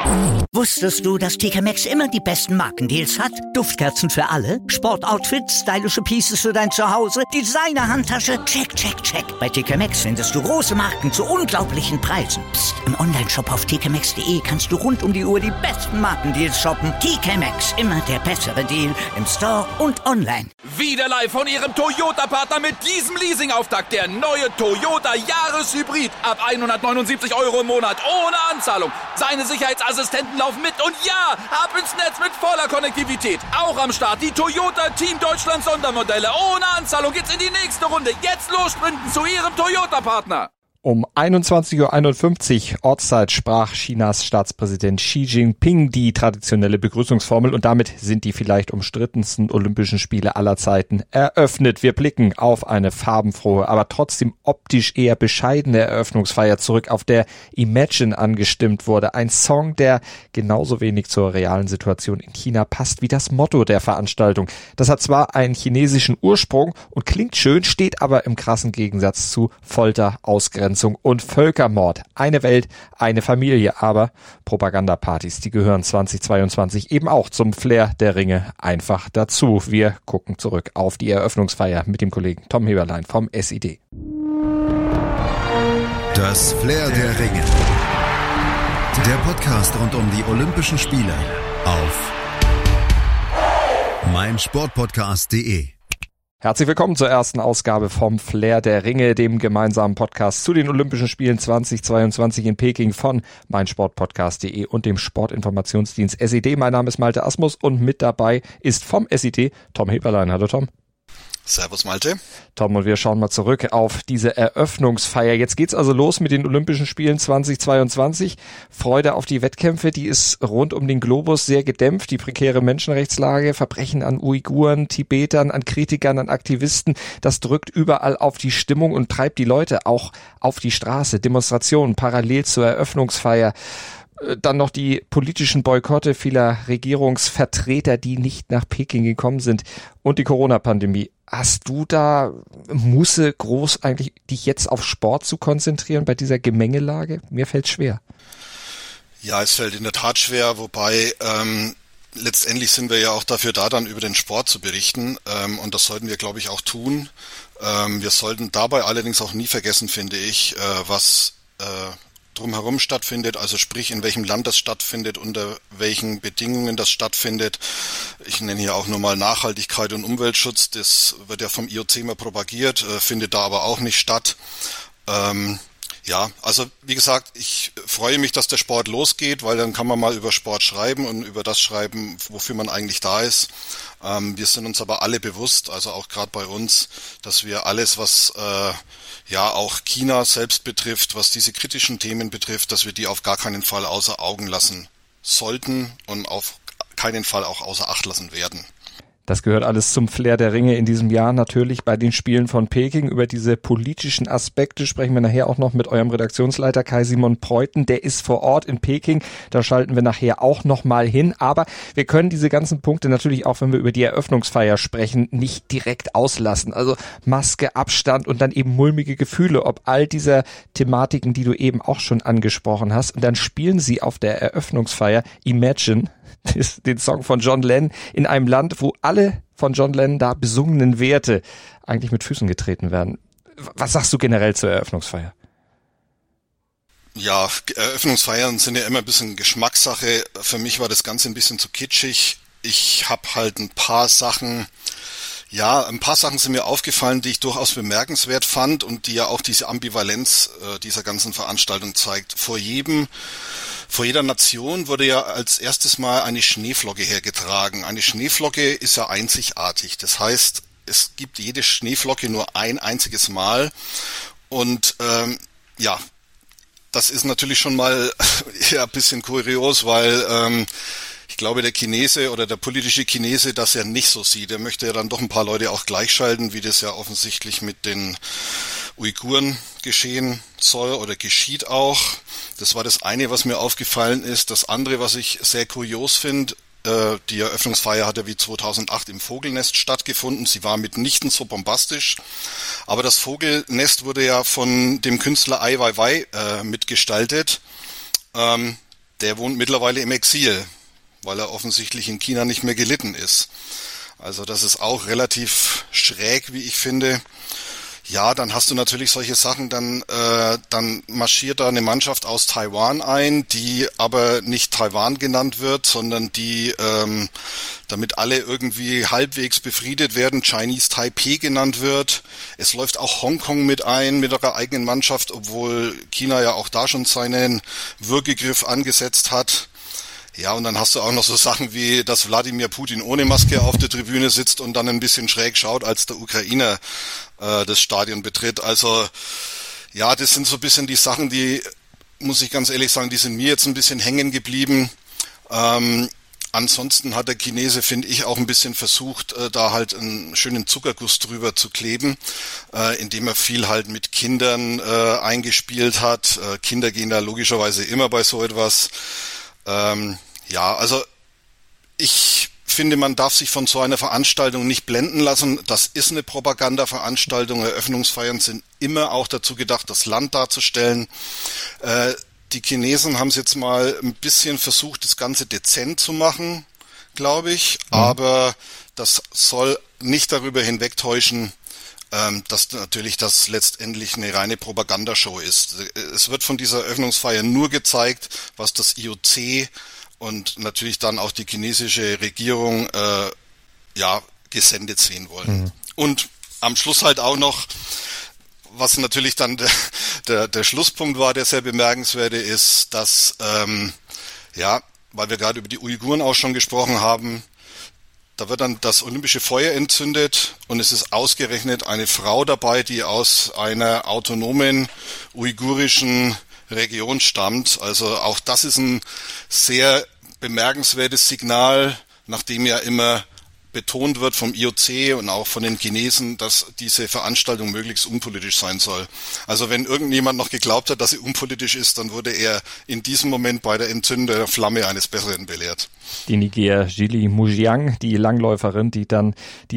Wusstest du, dass TK Maxx immer die besten Markendeals hat? Duftkerzen für alle, Sportoutfits, stylische Pieces für dein Zuhause, Designer-Handtasche, check, check, check. Bei TK Maxx findest du große Marken zu unglaublichen Preisen. Psst. Im Onlineshop auf tkmaxx.de kannst du rund um die Uhr die besten Markendeals shoppen. TK Maxx, immer der bessere Deal im Store und online. Wieder live von Ihrem Toyota-Partner mit diesem Leasing-Auftakt. Der neue Toyota Jahreshybrid. Ab 179 € im Monat. Ohne Anzahlung. Seine Sicherheitsassistenten laufen mit. Und ja, ab ins Netz mit voller Konnektivität. Auch am Start die Toyota Team Deutschland Sondermodelle. Ohne Anzahlung geht's in die nächste Runde. Jetzt los sprinten zu Ihrem Toyota-Partner. Um 21:51 Uhr Ortszeit sprach Chinas Staatspräsident Xi Jinping die traditionelle Begrüßungsformel und damit sind die vielleicht umstrittensten Olympischen Spiele aller Zeiten eröffnet. Wir blicken auf eine farbenfrohe, aber trotzdem optisch eher bescheidene Eröffnungsfeier zurück, auf der Imagine angestimmt wurde. Ein Song, der genauso wenig zur realen Situation in China passt wie das Motto der Veranstaltung. Das hat zwar einen chinesischen Ursprung und klingt schön, steht aber im krassen Gegensatz zu Folter, Ausgrenzung und Völkermord. Eine Welt, eine Familie, aber Propagandapartys, die gehören 2022 eben auch zum Flair der Ringe einfach dazu. Wir gucken zurück auf die Eröffnungsfeier mit dem Kollegen Tom Heberlein vom SID. Das Flair der Ringe. Der Podcast rund um die Olympischen Spiele auf meinsportpodcast.de. Herzlich willkommen zur ersten Ausgabe vom Flair der Ringe, dem gemeinsamen Podcast zu den Olympischen Spielen 2022 in Peking von meinsportpodcast.de und dem Sportinformationsdienst SID. Mein Name ist Malte Asmus und mit dabei ist vom SID Tom Heberlein. Hallo Tom. Servus Malte. Tom, und wir schauen mal zurück auf diese Eröffnungsfeier. Jetzt geht's also los mit den Olympischen Spielen 2022. Freude auf die Wettkämpfe, die ist rund um den Globus sehr gedämpft. Die prekäre Menschenrechtslage, Verbrechen an Uiguren, Tibetern, an Kritikern, an Aktivisten, das drückt überall auf die Stimmung und treibt die Leute auch auf die Straße. Demonstrationen parallel zur Eröffnungsfeier. Dann noch die politischen Boykotte vieler Regierungsvertreter, die nicht nach Peking gekommen sind und die Corona-Pandemie. Hast du da Muße groß eigentlich, dich jetzt auf Sport zu konzentrieren bei dieser Gemengelage? Mir fällt's schwer. Ja, es fällt in der Tat schwer, wobei letztendlich sind wir ja auch dafür da, dann über den Sport zu berichten und das sollten wir, glaube ich, auch tun. Wir sollten dabei allerdings auch nie vergessen, finde ich, was drumherum stattfindet, also sprich in welchem Land das stattfindet, unter welchen Bedingungen das stattfindet. Ich nenne hier auch nur mal Nachhaltigkeit und Umweltschutz, das wird ja vom IOC immer propagiert, findet da aber auch nicht statt. Ja, also wie gesagt, ich freue mich, dass der Sport losgeht, weil dann kann man mal über Sport schreiben und über das schreiben, wofür man eigentlich da ist. Wir sind uns aber alle bewusst, also auch gerade bei uns, dass wir alles, was ja auch China selbst betrifft, was diese kritischen Themen betrifft, dass wir die auf gar keinen Fall außer Augen lassen sollten und auf keinen Fall auch außer Acht lassen werden. Das gehört alles zum Flair der Ringe in diesem Jahr natürlich bei den Spielen von Peking. Über diese politischen Aspekte sprechen wir nachher auch noch mit eurem Redaktionsleiter Kai-Simon Preuten. Der ist vor Ort in Peking. Da schalten wir nachher auch noch mal hin. Aber wir können diese ganzen Punkte natürlich auch, wenn wir über die Eröffnungsfeier sprechen, nicht direkt auslassen. Also Maske, Abstand und dann eben mulmige Gefühle, ob all dieser Thematiken, die du eben auch schon angesprochen hast. Und dann spielen sie auf der Eröffnungsfeier Imagine, den Song von John Lennon, in einem Land, wo alle von John Lennon da besungenen Werte eigentlich mit Füßen getreten werden. Was sagst du generell zur Eröffnungsfeier? Ja, Eröffnungsfeiern sind ja immer ein bisschen Geschmackssache. Für mich war das Ganze ein bisschen zu kitschig. Ich habe halt ein paar Sachen sind mir aufgefallen, die ich durchaus bemerkenswert fand und die ja auch diese Ambivalenz dieser ganzen Veranstaltung zeigt. Vor jeder Nation wurde ja als erstes Mal eine Schneeflocke hergetragen. Eine Schneeflocke ist ja einzigartig. Das heißt, es gibt jede Schneeflocke nur ein einziges Mal. Und das ist natürlich schon mal ja ein bisschen kurios, weil ich glaube, der Chinese oder der politische Chinese das ja nicht so sieht. Er möchte ja dann doch ein paar Leute auch gleichschalten, wie das ja offensichtlich mit den Uiguren geschehen soll oder geschieht auch. Das war das eine, was mir aufgefallen ist. Das andere, was ich sehr kurios finde, die Eröffnungsfeier hat ja wie 2008 im Vogelnest stattgefunden. Sie war mitnichten so bombastisch. Aber das Vogelnest wurde ja von dem Künstler Ai Weiwei mitgestaltet. der wohnt mittlerweile im Exil, weil er offensichtlich in China nicht mehr gelitten ist. Also das ist auch relativ schräg, wie ich finde. Ja, dann hast du natürlich solche Sachen, dann marschiert da eine Mannschaft aus Taiwan ein, die aber nicht Taiwan genannt wird, sondern die, damit alle irgendwie halbwegs befriedet werden, Chinese Taipei genannt wird. Es läuft auch Hongkong mit ein, mit ihrer eigenen Mannschaft, obwohl China ja auch da schon seinen Würgegriff angesetzt hat. Ja, und dann hast du auch noch so Sachen wie, dass Wladimir Putin ohne Maske auf der Tribüne sitzt und dann ein bisschen schräg schaut, als der Ukrainer das Stadion betritt. Also ja, das sind so ein bisschen die Sachen, die, muss ich ganz ehrlich sagen, die sind mir jetzt ein bisschen hängen geblieben. Ansonsten hat der Chinese, finde ich, auch ein bisschen versucht, da halt einen schönen Zuckerguss drüber zu kleben, indem er viel halt mit Kindern eingespielt hat. Kinder gehen da logischerweise immer bei so etwas. Ja, also ich finde, man darf sich von so einer Veranstaltung nicht blenden lassen. Das ist eine Propagandaveranstaltung. Eröffnungsfeiern sind immer auch dazu gedacht, das Land darzustellen. Die Chinesen haben es jetzt mal ein bisschen versucht, das Ganze dezent zu machen, glaube ich. Aber das soll nicht darüber hinwegtäuschen, dass natürlich das letztendlich eine reine Propagandashow ist. Es wird von dieser Eröffnungsfeier nur gezeigt, was das IOC und natürlich dann auch die chinesische Regierung gesendet sehen wollen. Mhm. Und am Schluss halt auch noch, was natürlich dann der Schlusspunkt war, der sehr bemerkenswerte ist, dass, weil wir gerade über die Uiguren auch schon gesprochen haben, da wird dann das olympische Feuer entzündet und es ist ausgerechnet eine Frau dabei, die aus einer autonomen uigurischen Region stammt. Also auch das ist ein sehr bemerkenswertes Signal, nachdem ja immer betont wird vom IOC und auch von den Chinesen, dass diese Veranstaltung möglichst unpolitisch sein soll. Also wenn irgendjemand noch geglaubt hat, dass sie unpolitisch ist, dann wurde er in diesem Moment bei der Entzündung der Flamme eines Besseren belehrt. Die Niger Jili Mujiang, die Langläuferin, die dann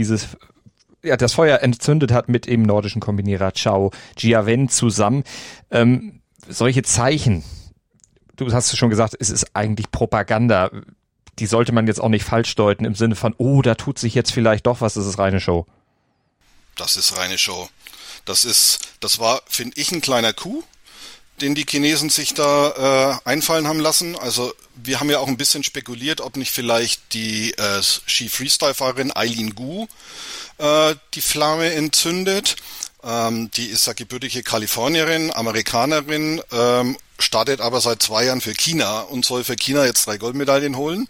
das Feuer entzündet hat mit dem nordischen Kombinierer Chao Jiawen zusammen. Solche Zeichen, du hast schon gesagt, es ist eigentlich Propaganda. Die sollte man jetzt auch nicht falsch deuten im Sinne von, da tut sich jetzt vielleicht doch was, das ist reine Show. Das ist reine Show. Das war, finde ich, ein kleiner Coup, den die Chinesen sich da einfallen haben lassen. Also wir haben ja auch ein bisschen spekuliert, ob nicht vielleicht die Ski-Freestyle-Fahrerin Eileen Gu die Flamme entzündet. Die ist ja gebürtige Kalifornierin, Amerikanerin, startet aber seit 2 Jahren für China und soll für China jetzt 3 Goldmedaillen holen.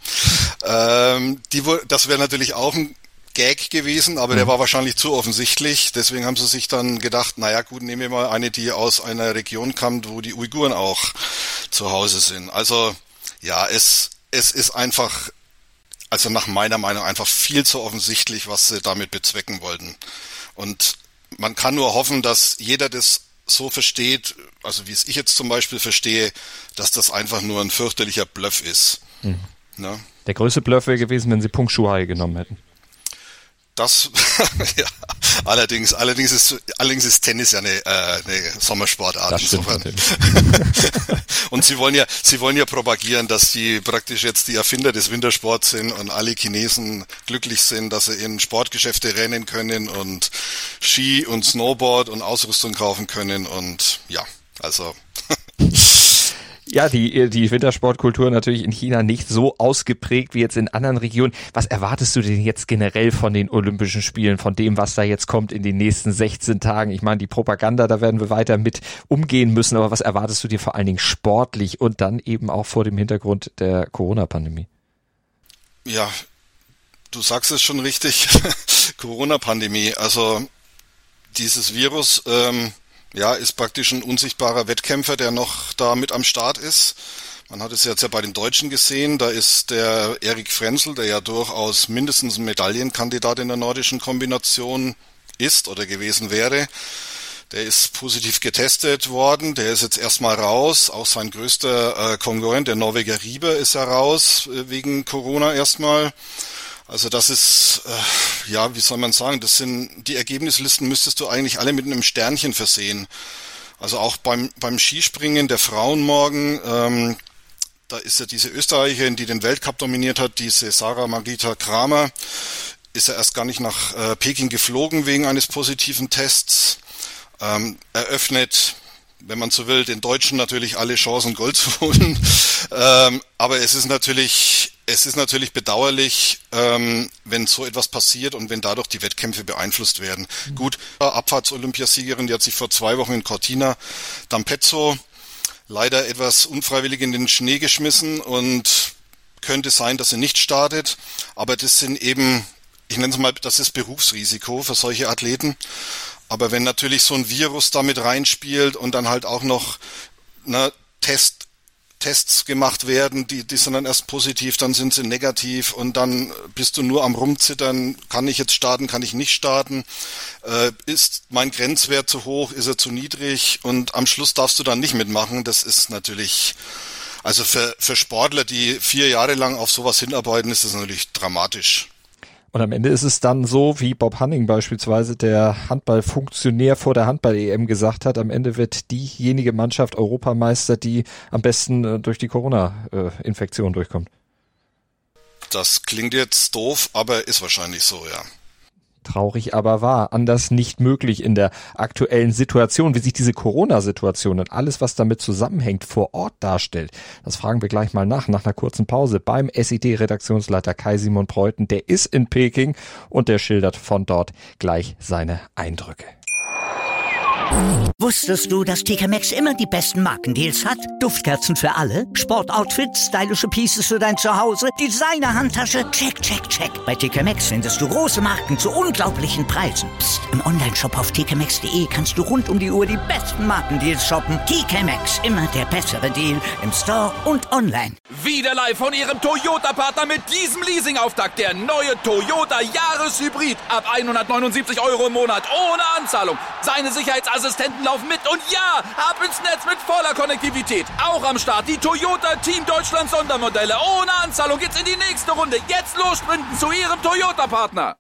Das wäre natürlich auch ein Gag gewesen, aber der war wahrscheinlich zu offensichtlich. Deswegen haben sie sich dann gedacht, naja gut, nehmen wir mal eine, die aus einer Region kommt, wo die Uiguren auch zu Hause sind. Also ja, es ist einfach, also nach meiner Meinung einfach viel zu offensichtlich, was sie damit bezwecken wollten. Und man kann nur hoffen, dass jeder das so versteht, also wie es ich jetzt zum Beispiel verstehe, dass das einfach nur ein fürchterlicher Bluff ist. Mhm. Ne? Der größte Bluff wäre gewesen, wenn sie Peng Shuai genommen hätten. Das, ja, allerdings ist Tennis ja eine Sommersportart. Das stimmt. Und sie wollen ja propagieren, dass sie praktisch jetzt die Erfinder des Wintersports sind und alle Chinesen glücklich sind, dass sie in Sportgeschäfte rennen können und Ski und Snowboard und Ausrüstung kaufen können und ja, also. Ja, die Wintersportkultur natürlich in China nicht so ausgeprägt wie jetzt in anderen Regionen. Was erwartest du denn jetzt generell von den Olympischen Spielen, von dem, was da jetzt kommt in den nächsten 16 Tagen? Ich meine, die Propaganda, da werden wir weiter mit umgehen müssen, aber was erwartest du dir vor allen Dingen sportlich und dann eben auch vor dem Hintergrund der Corona-Pandemie? Ja, du sagst es schon richtig, Corona-Pandemie, also dieses Virus, ist praktisch ein unsichtbarer Wettkämpfer, der noch da mit am Start ist. Man hat es jetzt ja bei den Deutschen gesehen, da ist der Erik Frenzel, der ja durchaus mindestens ein Medaillenkandidat in der nordischen Kombination ist oder gewesen wäre. Der ist positiv getestet worden, der ist jetzt erstmal raus. Auch sein größter Konkurrent, der Norweger Rieber, ist ja raus wegen Corona erstmal. Also das ist, wie soll man sagen, das sind die Ergebnislisten, müsstest du eigentlich alle mit einem Sternchen versehen. Also auch beim Skispringen der Frauen morgen, Da ist ja diese Österreicherin, die den Weltcup dominiert hat, diese Sarah Margita Kramer, ist ja erst gar nicht nach Peking geflogen wegen eines positiven Tests. Eröffnet, wenn man so will, den Deutschen natürlich alle Chancen, Gold zu holen. Aber es ist natürlich bedauerlich, wenn so etwas passiert und wenn dadurch die Wettkämpfe beeinflusst werden. Gut, Abfahrts-Olympiasiegerin, die hat sich vor 2 Wochen in Cortina d'Ampezzo leider etwas unfreiwillig in den Schnee geschmissen und könnte sein, dass sie nicht startet. Aber das sind eben, ich nenne es mal, das ist Berufsrisiko für solche Athleten. Aber wenn natürlich so ein Virus damit reinspielt und dann halt auch noch Tests gemacht werden, die sind dann erst positiv, dann sind sie negativ und dann bist du nur am Rumzittern, kann ich jetzt starten, kann ich nicht starten, ist mein Grenzwert zu hoch, ist er zu niedrig und am Schluss darfst du dann nicht mitmachen. Das ist natürlich, also für Sportler, die 4 Jahre lang auf sowas hinarbeiten, ist das natürlich dramatisch. Und am Ende ist es dann so, wie Bob Hanning beispielsweise, der Handballfunktionär vor der Handball-EM gesagt hat, am Ende wird diejenige Mannschaft Europameister, die am besten durch die Corona-Infektion durchkommt. Das klingt jetzt doof, aber ist wahrscheinlich so, ja. Traurig aber wahr, anders nicht möglich in der aktuellen Situation, wie sich diese Corona-Situation und alles, was damit zusammenhängt, vor Ort darstellt. Das fragen wir gleich mal nach einer kurzen Pause beim SID-Redaktionsleiter Kai-Simon Preuten. Der ist in Peking und der schildert von dort gleich seine Eindrücke. Wusstest du, dass TK Maxx immer die besten Markendeals hat? Duftkerzen für alle, Sportoutfits, stylische Pieces für dein Zuhause, Designer-Handtasche, check, check, check. Bei TK Maxx findest du große Marken zu unglaublichen Preisen. Psst. Im Onlineshop auf tkmaxx.de kannst du rund um die Uhr die besten Markendeals shoppen. TK Maxx, immer der bessere Deal im Store und online. Wieder live von Ihrem Toyota-Partner mit diesem Leasing-Auftakt. Der neue Toyota Jahreshybrid. Ab 179 € im Monat ohne Anzahlung. Seine Sicherheitsassistenten laufen mit und ja, ab ins Netz mit voller Konnektivität. Auch am Start die Toyota Team Deutschland Sondermodelle. Ohne Anzahlung geht's in die nächste Runde. Jetzt los sprinten zu Ihrem Toyota-Partner.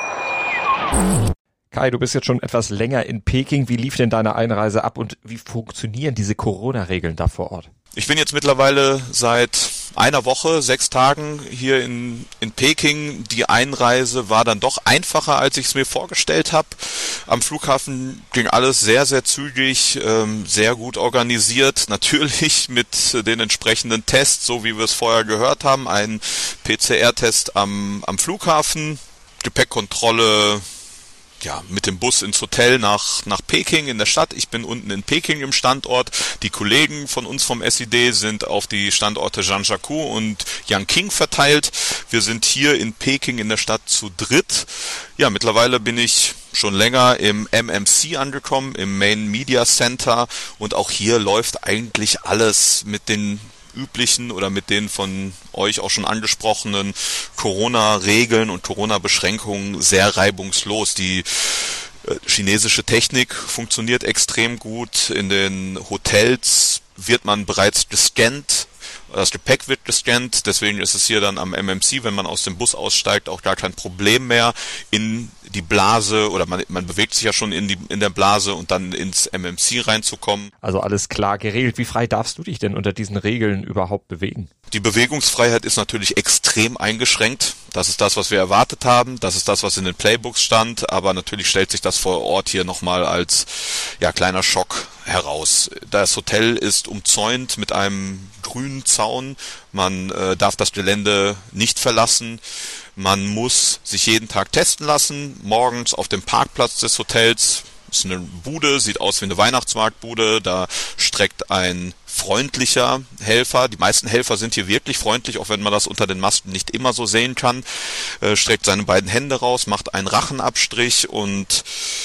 Kai, du bist jetzt schon etwas länger in Peking. Wie lief denn deine Einreise ab und wie funktionieren diese Corona-Regeln da vor Ort? Ich bin jetzt mittlerweile seit einer Woche, 6 Tagen hier in Peking. Die Einreise war dann doch einfacher, als ich es mir vorgestellt habe. Am Flughafen ging alles sehr, sehr zügig, sehr gut organisiert. Natürlich mit den entsprechenden Tests, so wie wir es vorher gehört haben. Ein PCR-Test am Flughafen, Gepäckkontrolle, ja, mit dem Bus ins Hotel nach Peking in der Stadt. Ich bin unten in Peking im Standort. Die Kollegen von uns vom SID sind auf die Standorte Zhangjiakou und Yanqing verteilt. Wir sind hier in Peking in der Stadt zu dritt. Ja, mittlerweile bin ich schon länger im MMC angekommen, im Main Media Center, und auch hier läuft eigentlich alles mit den üblichen oder mit den von euch auch schon angesprochenen Corona-Regeln und Corona-Beschränkungen sehr reibungslos. Die chinesische Technik funktioniert extrem gut. In den Hotels wird man bereits gescannt. Das Gepäck wird gescannt, deswegen ist es hier dann am MMC, wenn man aus dem Bus aussteigt, auch gar kein Problem mehr, in die Blase, oder man bewegt sich ja schon in der Blase und dann ins MMC reinzukommen. Also alles klar geregelt. Wie frei darfst du dich denn unter diesen Regeln überhaupt bewegen? Die Bewegungsfreiheit ist natürlich extrem eingeschränkt. Das ist das, was wir erwartet haben. Das ist das, was in den Playbooks stand. Aber natürlich stellt sich das vor Ort hier nochmal als kleiner Schock heraus. Das Hotel ist umzäunt mit einem grünen Zaun. Man darf das Gelände nicht verlassen. Man muss sich jeden Tag testen lassen. Morgens auf dem Parkplatz des Hotels ist eine Bude, sieht aus wie eine Weihnachtsmarktbude. Da streckt ein freundlicher Helfer, die meisten Helfer sind hier wirklich freundlich, auch wenn man das unter den Masken nicht immer so sehen kann, streckt seine beiden Hände raus, macht einen Rachenabstrich und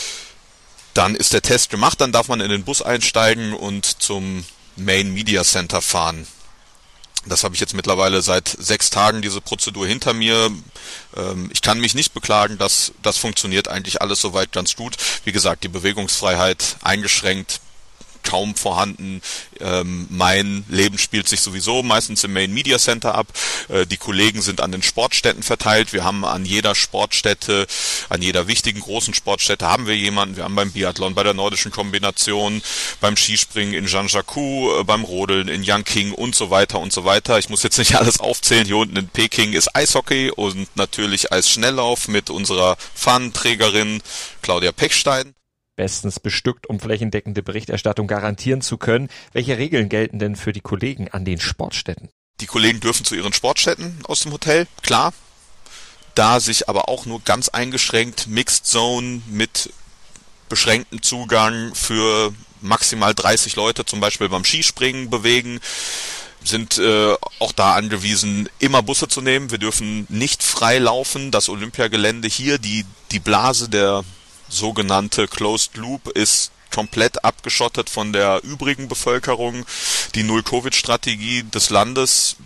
dann ist der Test gemacht. Dann darf man in den Bus einsteigen und zum Main Media Center fahren. Das habe ich jetzt mittlerweile seit 6 Tagen, diese Prozedur hinter mir. Ich kann mich nicht beklagen, das funktioniert eigentlich alles soweit ganz gut. Wie gesagt, die Bewegungsfreiheit eingeschränkt, kaum vorhanden. Mein Leben spielt sich sowieso meistens im Main Media Center ab. Die Kollegen sind an den Sportstätten verteilt. Wir haben an jeder Sportstätte, an jeder wichtigen großen Sportstätte haben wir jemanden. Wir haben beim Biathlon, bei der nordischen Kombination, beim Skispringen in Zhangjiakou, beim Rodeln in Yanqing und so weiter und so weiter. Ich muss jetzt nicht alles aufzählen. Hier unten in Peking ist Eishockey und natürlich Eisschnelllauf mit unserer Fahnenträgerin Claudia Pechstein. Bestens bestückt, um flächendeckende Berichterstattung garantieren zu können. Welche Regeln gelten denn für die Kollegen an den Sportstätten? Die Kollegen dürfen zu ihren Sportstätten aus dem Hotel, klar. Da sich aber auch nur ganz eingeschränkt Mixed Zone mit beschränktem Zugang für maximal 30 Leute, zum Beispiel beim Skispringen, bewegen, sind auch da angewiesen, immer Busse zu nehmen. Wir dürfen nicht frei laufen. Das Olympiagelände hier, die Blase, der sogenannte Closed Loop, ist komplett abgeschottet von der übrigen Bevölkerung. Die Null-Covid-Strategie des Landes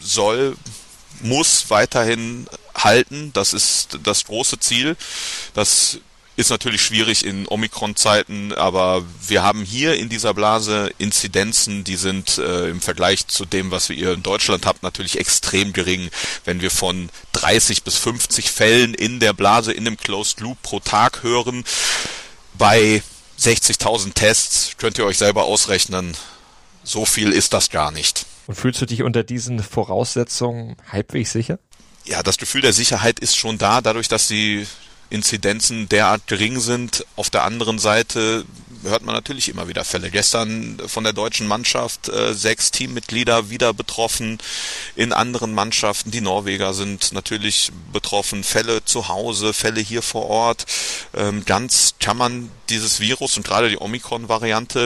muss weiterhin halten. Das ist das große Ziel. Das ist natürlich schwierig in Omikron-Zeiten, aber wir haben hier in dieser Blase Inzidenzen, die sind im Vergleich zu dem, was wir hier in Deutschland haben, natürlich extrem gering. Wenn wir von 30 bis 50 Fällen in der Blase, in dem Closed Loop pro Tag hören, bei 60.000 Tests, könnt ihr euch selber ausrechnen, so viel ist das gar nicht. Und fühlst du dich unter diesen Voraussetzungen halbwegs sicher? Ja, das Gefühl der Sicherheit ist schon da, dadurch, dass die Inzidenzen derart gering sind. Auf der anderen Seite hört man natürlich immer wieder Fälle. Gestern von der deutschen Mannschaft 6 Teammitglieder wieder betroffen. In anderen Mannschaften, die Norweger sind natürlich betroffen. Fälle zu Hause, Fälle hier vor Ort. Ganz kann man dieses Virus und gerade die Omikron-Variante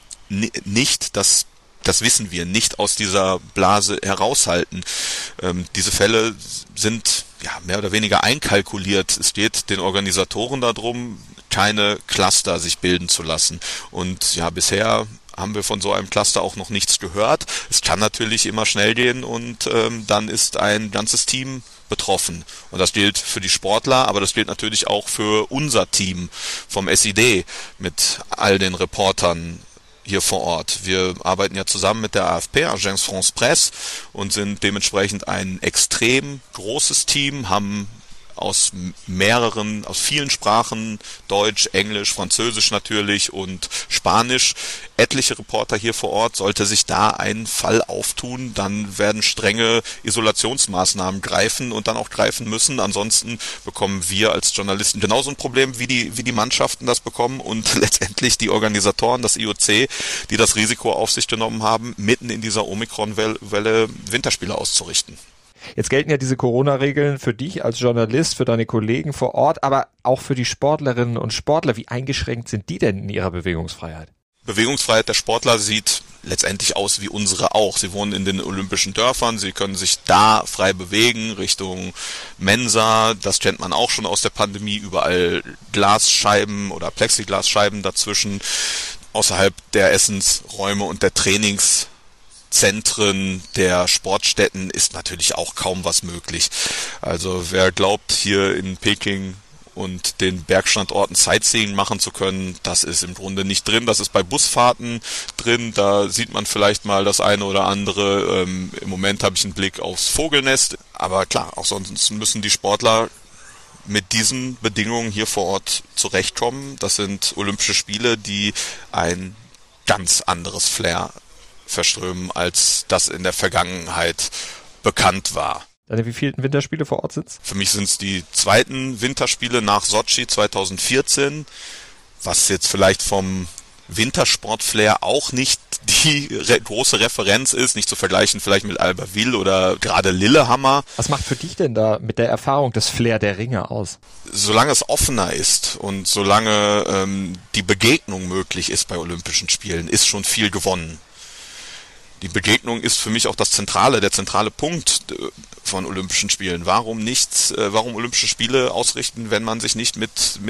nicht, das wissen wir, nicht aus dieser Blase heraushalten. Diese Fälle sind mehr oder weniger einkalkuliert. Es geht den Organisatoren darum, keine Cluster sich bilden zu lassen. Und bisher haben wir von so einem Cluster auch noch nichts gehört. Es kann natürlich immer schnell gehen und dann ist ein ganzes Team betroffen. Und das gilt für die Sportler, aber das gilt natürlich auch für unser Team vom SID mit all den Reportern hier vor Ort. Wir arbeiten ja zusammen mit der AFP, Agence France Presse, und sind dementsprechend ein extrem großes Team, haben aus vielen Sprachen, Deutsch, Englisch, Französisch natürlich und Spanisch, etliche Reporter hier vor Ort. Sollte sich da ein Fall auftun, dann werden strenge Isolationsmaßnahmen greifen und dann auch greifen müssen. Ansonsten bekommen wir als Journalisten genauso ein Problem, wie die Mannschaften das bekommen und letztendlich die Organisatoren, das IOC, die das Risiko auf sich genommen haben, mitten in dieser Omikron-Welle Winterspiele auszurichten. Jetzt gelten ja diese Corona-Regeln für dich als Journalist, für deine Kollegen vor Ort, aber auch für die Sportlerinnen und Sportler. Wie eingeschränkt sind die denn in ihrer Bewegungsfreiheit? Bewegungsfreiheit der Sportler sieht letztendlich aus wie unsere auch. Sie wohnen in den olympischen Dörfern, sie können sich da frei bewegen, Richtung Mensa, das kennt man auch schon aus der Pandemie, überall Glasscheiben oder Plexiglasscheiben dazwischen, außerhalb der Essensräume und der Trainingszentren der Sportstätten ist natürlich auch kaum was möglich. Also wer glaubt, hier in Peking und den Bergstandorten Sightseeing machen zu können, das ist im Grunde nicht drin. Das ist bei Busfahrten drin, da sieht man vielleicht mal das eine oder andere. Im Moment habe ich einen Blick aufs Vogelnest, aber klar, auch sonst müssen die Sportler mit diesen Bedingungen hier vor Ort zurechtkommen. Das sind Olympische Spiele, die ein ganz anderes Flair verströmen, als das in der Vergangenheit bekannt war. Deine wievielten Winterspiele vor Ort sind's? Für mich sind es die zweiten Winterspiele nach Sotschi 2014, was jetzt vielleicht vom Wintersport-Flair auch nicht die große Referenz ist, nicht zu vergleichen vielleicht mit Albertville oder gerade Lillehammer. Was macht für dich denn da mit der Erfahrung das Flair der Ringe aus? Solange es offener ist und solange die Begegnung möglich ist bei Olympischen Spielen, ist schon viel gewonnen. Die Begegnung ist für mich auch der zentrale Punkt von Olympischen Spielen. Warum Olympische Spiele ausrichten, wenn man sich nicht mit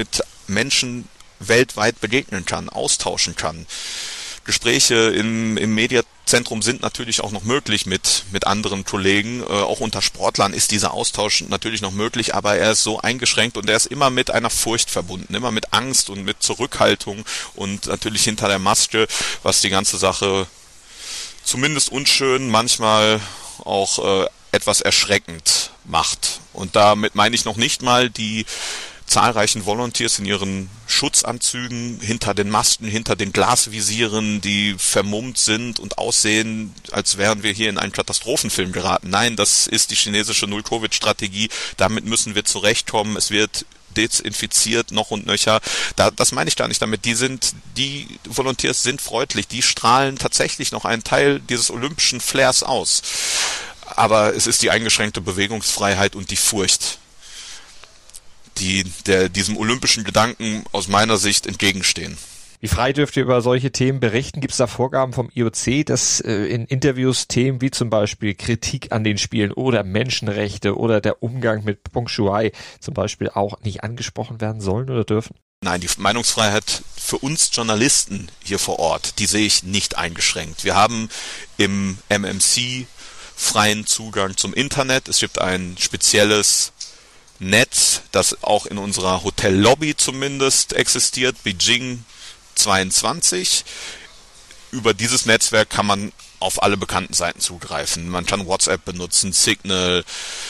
Menschen weltweit begegnen kann, austauschen kann? Gespräche im Zentrum sind natürlich auch noch möglich mit anderen Kollegen. Auch unter Sportlern ist dieser Austausch natürlich noch möglich, aber er ist so eingeschränkt und er ist immer mit einer Furcht verbunden, immer mit Angst und mit Zurückhaltung und natürlich hinter der Maske, was die ganze Sache zumindest unschön, manchmal auch etwas erschreckend macht. Und damit meine ich noch nicht mal die zahlreichen Volunteers in ihren Schutzanzügen, hinter den Masken, hinter den Glasvisieren, die vermummt sind und aussehen, als wären wir hier in einen Katastrophenfilm geraten. Nein, das ist die chinesische Null-Covid-Strategie. Damit müssen wir zurechtkommen. Es wird desinfiziert noch und nöcher. Das meine ich gar nicht damit. Die Volunteers sind freundlich. Die strahlen tatsächlich noch einen Teil dieses olympischen Flairs aus. Aber es ist die eingeschränkte Bewegungsfreiheit und die Furcht, die diesem olympischen Gedanken aus meiner Sicht entgegenstehen. Wie frei dürft ihr über solche Themen berichten? Gibt es da Vorgaben vom IOC, dass in Interviews Themen wie zum Beispiel Kritik an den Spielen oder Menschenrechte oder der Umgang mit Peng Shuai zum Beispiel auch nicht angesprochen werden sollen oder dürfen? Nein, die Meinungsfreiheit für uns Journalisten hier vor Ort, die sehe ich nicht eingeschränkt. Wir haben im MMC freien Zugang zum Internet. Es gibt ein spezielles Netz, das auch in unserer Hotellobby zumindest existiert, Beijing 22. Über dieses Netzwerk kann man auf alle bekannten Seiten zugreifen. Man kann WhatsApp benutzen, Signal,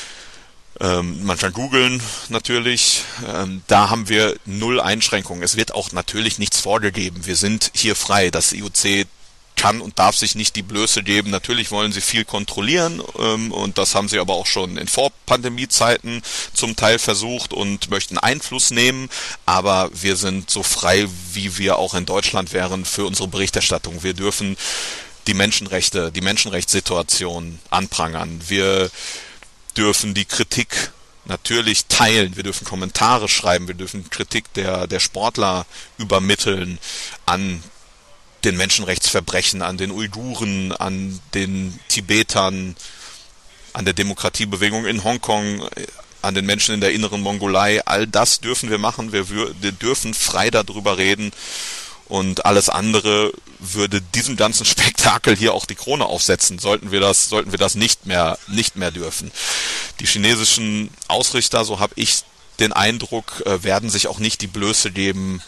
man kann googeln natürlich. Da haben wir null Einschränkungen. Es wird auch natürlich nichts vorgegeben. Wir sind hier frei. Das IOC kann und darf sich nicht die Blöße geben. Natürlich wollen sie viel kontrollieren und das haben sie aber auch schon in Vorpandemie-Zeiten zum Teil versucht und möchten Einfluss nehmen, aber wir sind so frei, wie wir auch in Deutschland wären für unsere Berichterstattung. Wir dürfen die Menschenrechte, die Menschenrechtssituation anprangern. Wir dürfen die Kritik natürlich teilen, wir dürfen Kommentare schreiben, wir dürfen Kritik der Sportler übermitteln an den Menschenrechtsverbrechen, an den Uiguren, an den Tibetern, an der Demokratiebewegung in Hongkong, an den Menschen in der inneren Mongolei. All das dürfen wir machen, wir dürfen frei darüber reden und alles andere würde diesem ganzen Spektakel hier auch die Krone aufsetzen, sollten wir das nicht mehr dürfen. Die chinesischen Ausrichter, so habe ich den Eindruck, werden sich auch nicht die Blöße geben,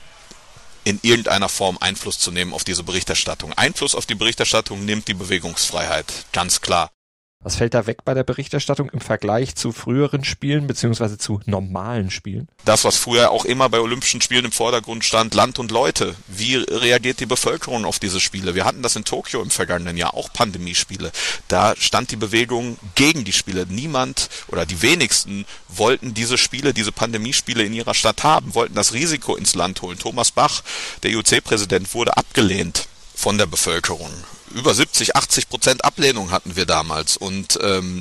in irgendeiner Form Einfluss zu nehmen auf diese Berichterstattung. Einfluss auf die Berichterstattung nimmt die Bewegungsfreiheit, ganz klar. Was fällt da weg bei der Berichterstattung im Vergleich zu früheren Spielen beziehungsweise zu normalen Spielen? Das, was früher auch immer bei Olympischen Spielen im Vordergrund stand, Land und Leute. Wie reagiert die Bevölkerung auf diese Spiele? Wir hatten das in Tokio im vergangenen Jahr, auch Pandemiespiele. Da stand die Bewegung gegen die Spiele. Niemand oder die wenigsten wollten diese Spiele, diese Pandemiespiele in ihrer Stadt haben, wollten das Risiko ins Land holen. Thomas Bach, der IOC-Präsident, wurde abgelehnt von der Bevölkerung. Über 70-80% Ablehnung hatten wir damals und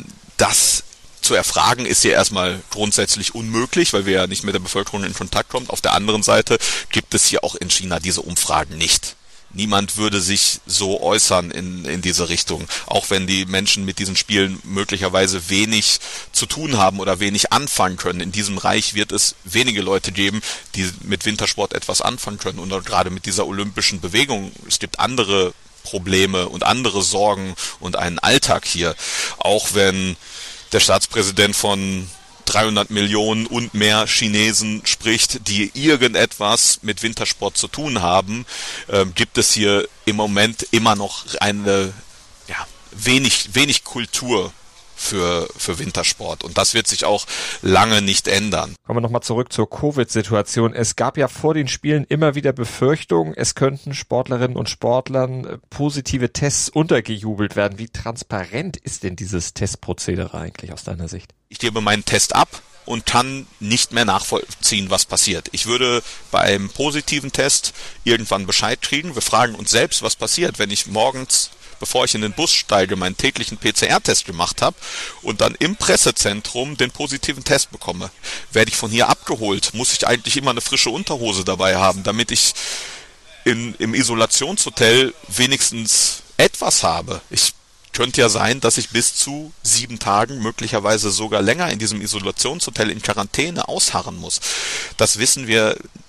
das zu erfragen ist hier erstmal grundsätzlich unmöglich, weil wir ja nicht mit der Bevölkerung in Kontakt kommen. Auf der anderen Seite gibt es hier auch in China diese Umfragen nicht. Niemand würde sich so äußern in diese Richtung, auch wenn die Menschen mit diesen Spielen möglicherweise wenig zu tun haben oder wenig anfangen können. In diesem Reich wird es wenige Leute geben, die mit Wintersport etwas anfangen können und gerade mit dieser olympischen Bewegung. Es gibt andere Probleme und andere Sorgen und einen Alltag hier, auch wenn der Staatspräsident von 300 Millionen und mehr Chinesen spricht, die irgendetwas mit Wintersport zu tun haben, gibt es hier im Moment immer noch eine wenig Kultur für Wintersport. Und das wird sich auch lange nicht ändern. Kommen wir nochmal zurück zur Covid-Situation. Es gab ja vor den Spielen immer wieder Befürchtungen, es könnten Sportlerinnen und Sportlern positive Tests untergejubelt werden. Wie transparent ist denn dieses Testprozedere eigentlich aus deiner Sicht? Ich gebe meinen Test ab und kann nicht mehr nachvollziehen, was passiert. Ich würde beim positiven Test irgendwann Bescheid kriegen. Wir fragen uns selbst, was passiert, wenn ich morgens, bevor ich in den Bus steige, meinen täglichen PCR-Test gemacht habe und dann im Pressezentrum den positiven Test bekomme. Werde ich von hier abgeholt, muss ich eigentlich immer eine frische Unterhose dabei haben, damit ich im Isolationshotel wenigstens etwas habe. Ich könnte ja sein, dass ich bis zu 7 Tagen, möglicherweise sogar länger in diesem Isolationshotel in Quarantäne ausharren muss. Das wissen wir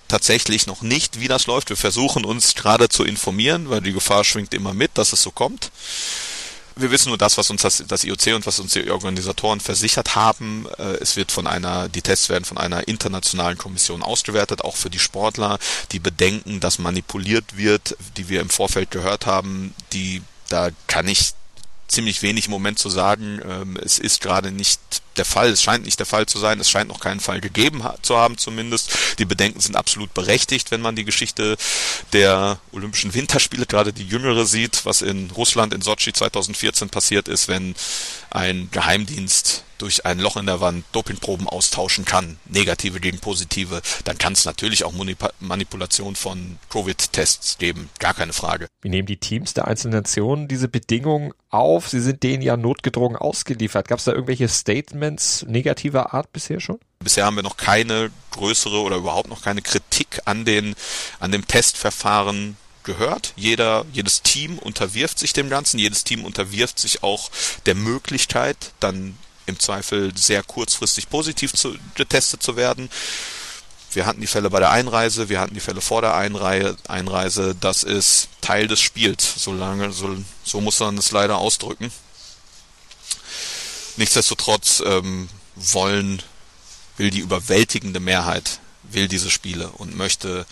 tatsächlich noch nicht, wie das läuft. Wir versuchen uns gerade zu informieren, weil die Gefahr schwingt immer mit, dass es so kommt. Wir wissen nur das, was uns das IOC und was uns die Organisatoren versichert haben. Es wird die Tests werden von einer internationalen Kommission ausgewertet, auch für die Sportler. Die Bedenken, dass manipuliert wird, die wir im Vorfeld gehört haben, da kann ich ziemlich wenig im Moment zu sagen. Es ist gerade nicht der Fall. Es scheint nicht der Fall zu sein. Es scheint noch keinen Fall gegeben zu haben zumindest. Die Bedenken sind absolut berechtigt, wenn man die Geschichte der Olympischen Winterspiele, gerade die jüngere, sieht, was in Russland, in Sotschi 2014 passiert ist, wenn ein Geheimdienst durch ein Loch in der Wand Dopingproben austauschen kann, negative gegen positive, dann kann es natürlich auch Manipulation von Covid-Tests geben, gar keine Frage. Wie nehmen die Teams der einzelnen Nationen diese Bedingungen auf? Sie sind denen ja notgedrungen ausgeliefert. Gab es da irgendwelche Statements negativer Art bisher schon? Bisher haben wir noch keine größere oder überhaupt noch keine Kritik an dem Testverfahren gehört. Jedes Team unterwirft sich dem Ganzen, jedes Team unterwirft sich auch der Möglichkeit, dann im Zweifel sehr kurzfristig positiv getestet zu werden. Wir hatten die Fälle bei der Einreise, wir hatten die Fälle vor der Einreise. Das ist Teil des Spiels. So muss man es leider ausdrücken. Nichtsdestotrotz will die überwältigende Mehrheit diese Spiele und möchte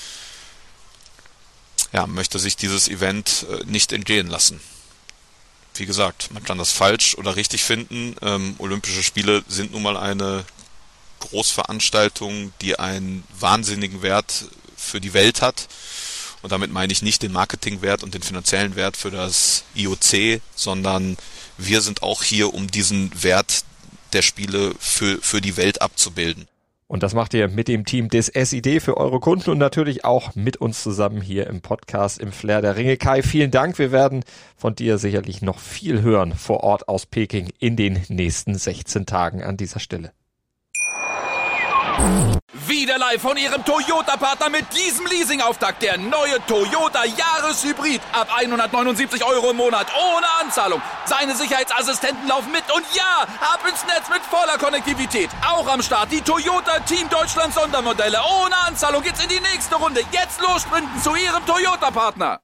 sich dieses Event nicht entgehen lassen. Wie gesagt, man kann das falsch oder richtig finden. Olympische Spiele sind nun mal eine Großveranstaltung, die einen wahnsinnigen Wert für die Welt hat. Und damit meine ich nicht den Marketingwert und den finanziellen Wert für das IOC, sondern wir sind auch hier, um diesen Wert der Spiele für die Welt abzubilden. Und das macht ihr mit dem Team des SID für eure Kunden und natürlich auch mit uns zusammen hier im Podcast im Flair der Ringe. Kai, vielen Dank. Wir werden von dir sicherlich noch viel hören vor Ort aus Peking in den nächsten 16 Tagen an dieser Stelle. Wieder live von Ihrem Toyota-Partner mit diesem Leasing-Auftakt. Der neue Toyota Jahreshybrid. Ab 179 € im Monat. Ohne Anzahlung. Seine Sicherheitsassistenten laufen mit. Und ja, ab ins Netz mit voller Konnektivität. Auch am Start die Toyota Team Deutschland Sondermodelle. Ohne Anzahlung geht's in die nächste Runde. Jetzt los sprinten zu Ihrem Toyota-Partner.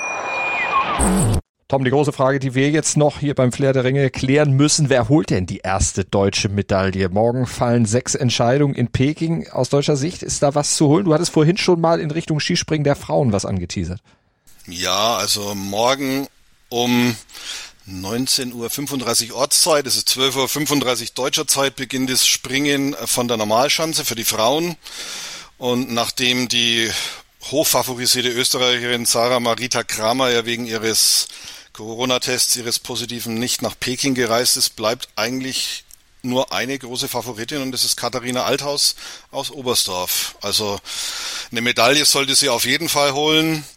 Tom, die große Frage, die wir jetzt noch hier beim Flair der Ringe klären müssen, wer holt denn die erste deutsche Medaille? Morgen fallen 6 Entscheidungen in Peking. Aus deutscher Sicht ist da was zu holen? Du hattest vorhin schon mal in Richtung Skispringen der Frauen was angeteasert. Ja, also morgen um 19:35 Uhr Ortszeit, es ist 12:35 Uhr deutscher Zeit, beginnt das Springen von der Normalschanze für die Frauen. Und nachdem die hochfavorisierte Österreicherin Sarah Marita Kramer ja wegen ihres Corona-Tests, ihres Positiven nicht nach Peking gereist ist, bleibt eigentlich nur eine große Favoritin und das ist Katharina Althaus aus Oberstdorf. Also eine Medaille sollte sie auf jeden Fall holen.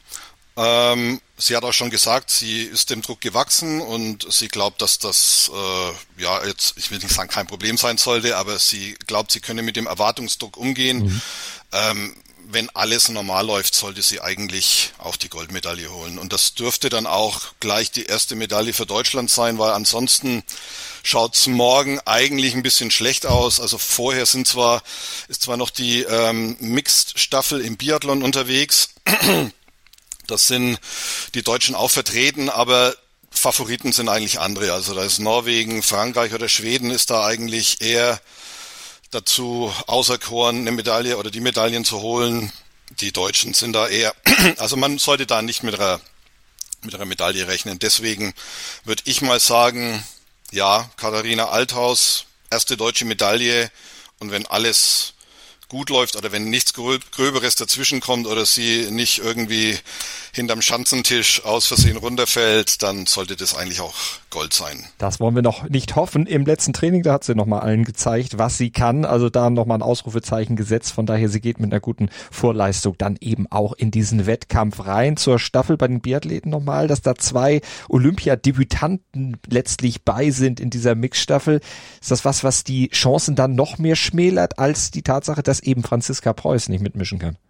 Sie hat auch schon gesagt, sie ist dem Druck gewachsen und sie glaubt, dass das, jetzt, ich will nicht sagen, kein Problem sein sollte, aber sie glaubt, sie könne mit dem Erwartungsdruck umgehen. Wenn alles normal läuft, sollte sie eigentlich auch die Goldmedaille holen. Und das dürfte dann auch gleich die erste Medaille für Deutschland sein, weil ansonsten schaut's morgen eigentlich ein bisschen schlecht aus. Also vorher ist zwar noch die Mixed-Staffel im Biathlon unterwegs. Das sind die Deutschen auch vertreten, aber Favoriten sind eigentlich andere. Also da ist Norwegen, Frankreich oder Schweden ist da eigentlich eher dazu auserkoren, eine Medaille oder die Medaillen zu holen. Die Deutschen sind da eher, also man sollte da nicht mit einer Medaille rechnen. Deswegen würde ich mal sagen, ja, Katharina Althaus, erste deutsche Medaille und wenn alles gut läuft oder wenn nichts Gröberes dazwischen kommt oder sie nicht irgendwie hinterm Schanzentisch aus Versehen runterfällt, dann sollte das eigentlich auch Gold sein. Das wollen wir noch nicht hoffen. Im letzten Training, da hat sie nochmal allen gezeigt, was sie kann. Also da nochmal ein Ausrufezeichen gesetzt. Von daher, sie geht mit einer guten Vorleistung dann eben auch in diesen Wettkampf rein. Zur Staffel bei den Biathleten nochmal, dass da 2 Olympiadebütanten letztlich bei sind in dieser Mixstaffel. Ist das was die Chancen dann noch mehr schmälert als die Tatsache, dass eben Franziska Preuß nicht mitmischen kann?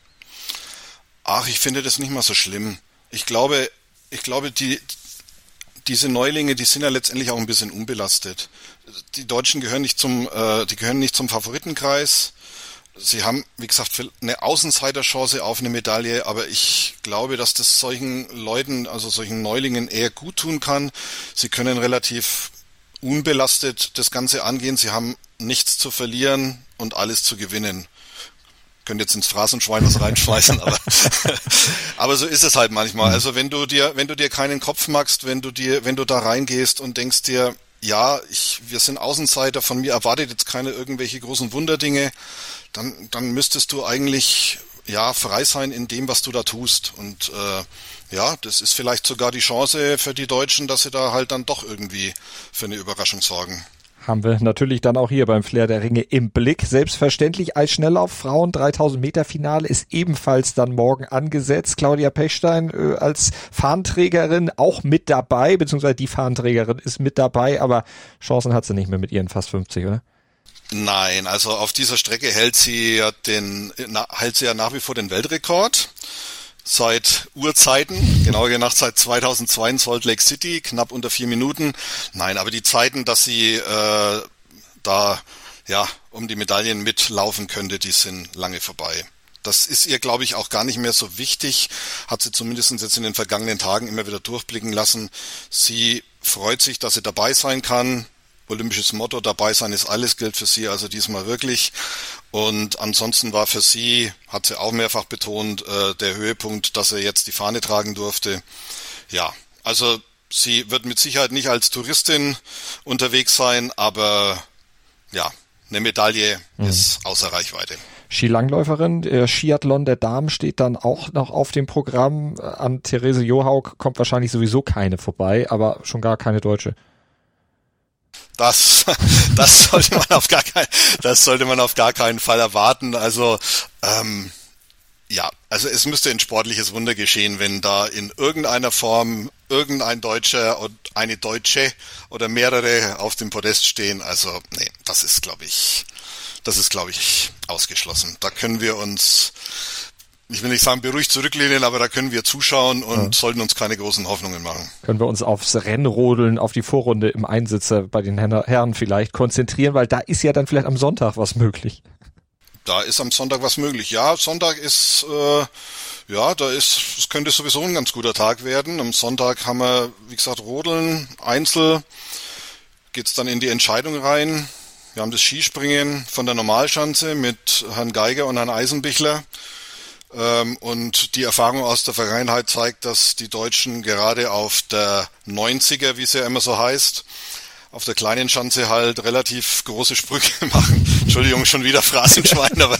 Ach, ich finde das nicht mal so schlimm. Ich glaube, diese Neulinge, die sind ja letztendlich auch ein bisschen unbelastet. Die Deutschen gehören nicht zum Favoritenkreis. sie haben, wie gesagt, eine Außenseiterchance auf eine Medaille, aber ich glaube, dass das solchen Leuten, also solchen Neulingen eher gut tun kann. Sie können relativ unbelastet das Ganze angehen. Sie haben nichts zu verlieren und alles zu gewinnen. Könnt jetzt ins Phrasenschwein was reinschmeißen, aber so ist es halt manchmal. Also wenn du dir keinen Kopf machst, wenn du da reingehst und denkst dir, ja, wir sind Außenseiter, von mir erwartet jetzt keine irgendwelche großen Wunderdinge, dann müsstest du eigentlich frei sein in dem, was du da tust. Und das ist vielleicht sogar die Chance für die Deutschen, dass sie da halt dann doch irgendwie für eine Überraschung sorgen. Haben wir natürlich dann auch hier beim Flair der Ringe im Blick. Selbstverständlich als Schnelllauf Frauen 3000 Meter Finale ist ebenfalls dann morgen angesetzt. Claudia Pechstein als Fahnenträgerin auch mit dabei, beziehungsweise die Fahnenträgerin ist mit dabei, aber Chancen hat sie nicht mehr mit ihren fast 50, oder? Nein, also auf dieser Strecke hält sie ja nach wie vor den Weltrekord. Seit Urzeiten, genauer gesagt seit 2002 in Salt Lake City, knapp unter 4 Minuten. Nein, aber die Zeiten, dass sie um die Medaillen mitlaufen könnte, die sind lange vorbei. Das ist ihr, glaube ich, auch gar nicht mehr so wichtig, hat sie zumindest jetzt in den vergangenen Tagen immer wieder durchblicken lassen. Sie freut sich, dass sie dabei sein kann. Olympisches Motto, dabei sein ist alles, gilt für sie also diesmal wirklich. Und ansonsten war für sie, hat sie auch mehrfach betont, der Höhepunkt, dass er jetzt die Fahne tragen durfte. Ja, also sie wird mit Sicherheit nicht als Touristin unterwegs sein, aber ja, eine Medaille ist außer Reichweite. Skilangläuferin, der Skiathlon der Damen steht dann auch noch auf dem Programm. An Therese Johaug kommt wahrscheinlich sowieso keine vorbei, aber schon gar keine Deutsche. Das sollte man auf gar keinen Fall erwarten. Also also es müsste ein sportliches Wunder geschehen, wenn da in irgendeiner Form irgendein Deutscher und eine Deutsche oder mehrere auf dem Podest stehen. Also nee, das ist glaube ich ausgeschlossen. Da können wir uns, ich will nicht sagen beruhigt zurücklehnen, aber da können wir zuschauen und sollten uns keine großen Hoffnungen machen. Können wir uns aufs Rennrodeln, auf die Vorrunde im Einsitzer bei den Herren vielleicht konzentrieren, weil da ist ja dann vielleicht am Sonntag was möglich. Da ist am Sonntag was möglich. Ja, Sonntag ist, es könnte sowieso ein ganz guter Tag werden. Am Sonntag haben wir, wie gesagt, Rodeln, Einzel, geht's dann in die Entscheidung rein. Wir haben das Skispringen von der Normalschanze mit Herrn Geiger und Herrn Eisenbichler. Und die Erfahrung aus der Vergangenheit zeigt, dass die Deutschen gerade auf der 90er, wie es ja immer so heißt, auf der kleinen Schanze halt relativ große Sprünge machen. Entschuldigung, schon wieder Phrasenschwein, aber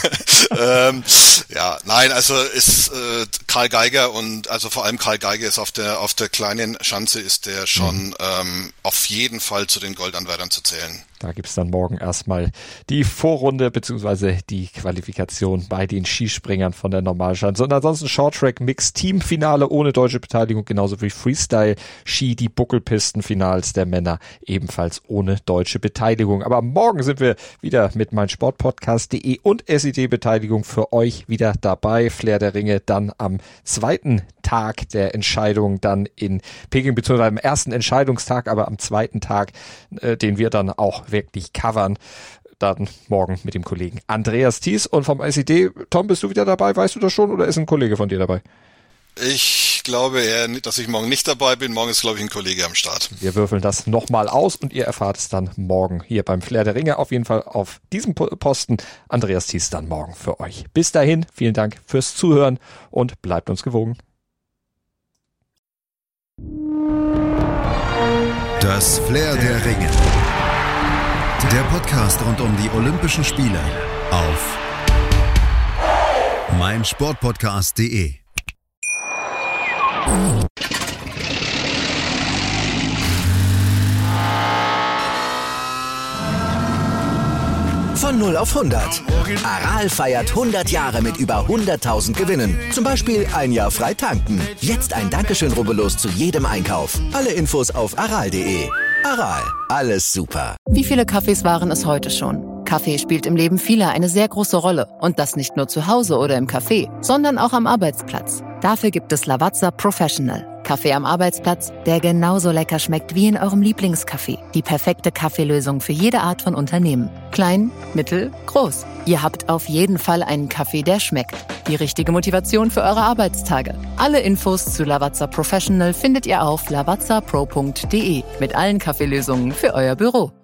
also ist Karl Geiger und also vor allem Karl Geiger ist auf der kleinen Schanze ist der schon auf jeden Fall zu den Goldanwärtern zu zählen. Da gibt's dann morgen erstmal die Vorrunde bzw. die Qualifikation bei den Skispringern von der Normalschanze. Und ansonsten Shorttrack Mix Teamfinale ohne deutsche Beteiligung, genauso wie Freestyle Ski, die Buckelpistenfinals der Männer ebenfalls ohne deutsche Beteiligung. Aber morgen sind wir wieder mit meinsportpodcast.de und SID-Beteiligung für euch wieder dabei. Flair der Ringe dann am zweiten Tag der Entscheidung dann in Peking, beziehungsweise am ersten Entscheidungstag, aber am zweiten Tag, den wir dann auch wirklich covern. Dann morgen mit dem Kollegen Andreas Thies und vom SID. Tom, bist du wieder dabei? Weißt du das schon oder ist ein Kollege von dir dabei? Ich glaube eher, dass ich morgen nicht dabei bin. Morgen ist, glaube ich, ein Kollege am Start. Wir würfeln das nochmal aus und ihr erfahrt es dann morgen hier beim Flair der Ringe. Auf jeden Fall auf diesem Posten. Andreas Thies dann morgen für euch. Bis dahin, vielen Dank fürs Zuhören und bleibt uns gewogen. Das Flair der Ringe. Der Podcast rund um die Olympischen Spiele auf meinsportpodcast.de. Von 0 auf 100. Aral feiert 100 Jahre mit über 100.000 Gewinnen. Zum Beispiel ein Jahr frei tanken. Jetzt ein Dankeschön, rubbellos zu jedem Einkauf. Alle Infos auf aral.de. Aral, alles super. Wie viele Kaffees waren es heute schon? Kaffee spielt im Leben vieler eine sehr große Rolle. Und das nicht nur zu Hause oder im Café, sondern auch am Arbeitsplatz. Dafür gibt es Lavazza Professional. Kaffee am Arbeitsplatz, der genauso lecker schmeckt wie in eurem Lieblingscafé. Die perfekte Kaffeelösung für jede Art von Unternehmen. Klein, mittel, groß. Ihr habt auf jeden Fall einen Kaffee, der schmeckt. Die richtige Motivation für eure Arbeitstage. Alle Infos zu Lavazza Professional findet ihr auf lavazza.pro.de mit allen Kaffeelösungen für euer Büro.